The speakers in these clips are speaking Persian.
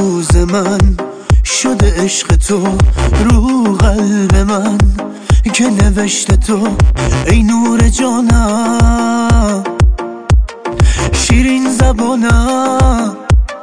روز من شده عشق تو رو قلب من که نوشته تو ای نور جانم، شیرین زبانم.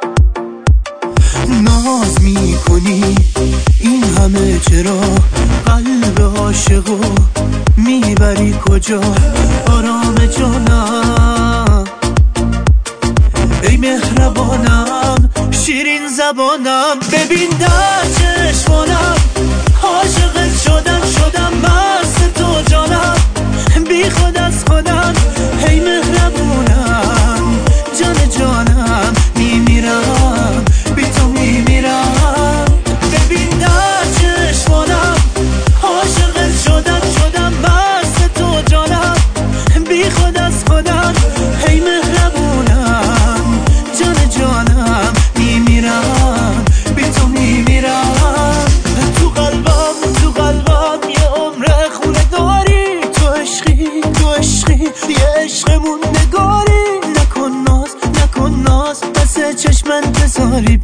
ناز میکنی این همه چرا؟ قلب عاشقو میبری کجا؟ آرام جانم ای مهربانم، شیرین زبانم. ببین در چشمانم عاشقت شدم مست تو جانم، بی خود از خودم ای مهربونم. جان جانم میمیرم بی تو میمیرم. ببین در چشمانم عاشقت شدم مست تو جانم، بی خود از خودم ای مهربونم. جان جانم میمیرم بی تو میمیرم. تو قلبم یه عمر خونه داری، تو عشقی یه عشقمون نگاری. نکن ناز بس چشمن بذاری،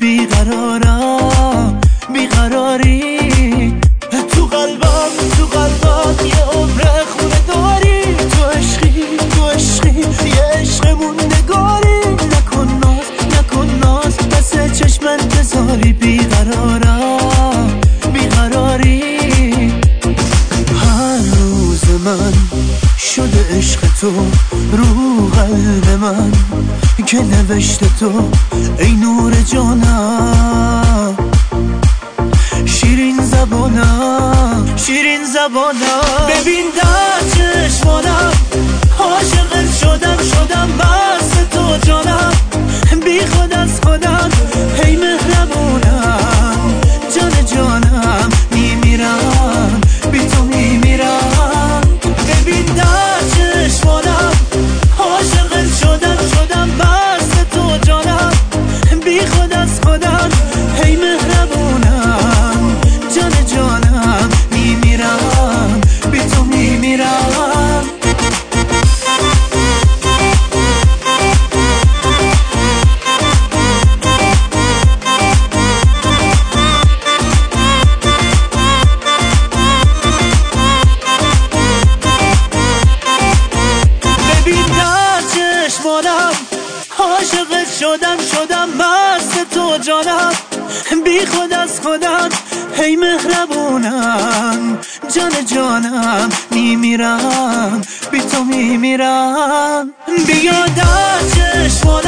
بیقراری. تو قلبم یه عمر خونه داری، تو عشقی یه عشقمون نگاری. نکن ناز بس چشمن بذاری، بیقراری. هر روز من شده عشق تو رو قلب من که نوشته تو ای نور جانم، شیرین زبانم. ببین در چشمانم عاشقت شدم مست تو جانم، بی خود از خودم ای مهربونم. جان جانم میمیرم بی تو میمیرم. ببین در چشمانم عاشقت شدم مست تو جانم، بی خود از خودم ای مهربونم. جان جانم میمیرم بی تو میمیرم. عاشقت شدم مست تو جانم، بی خود از خودم ای مهربونم. جان جانم میمیرم بی تو میمیرم. بیا در چشمانم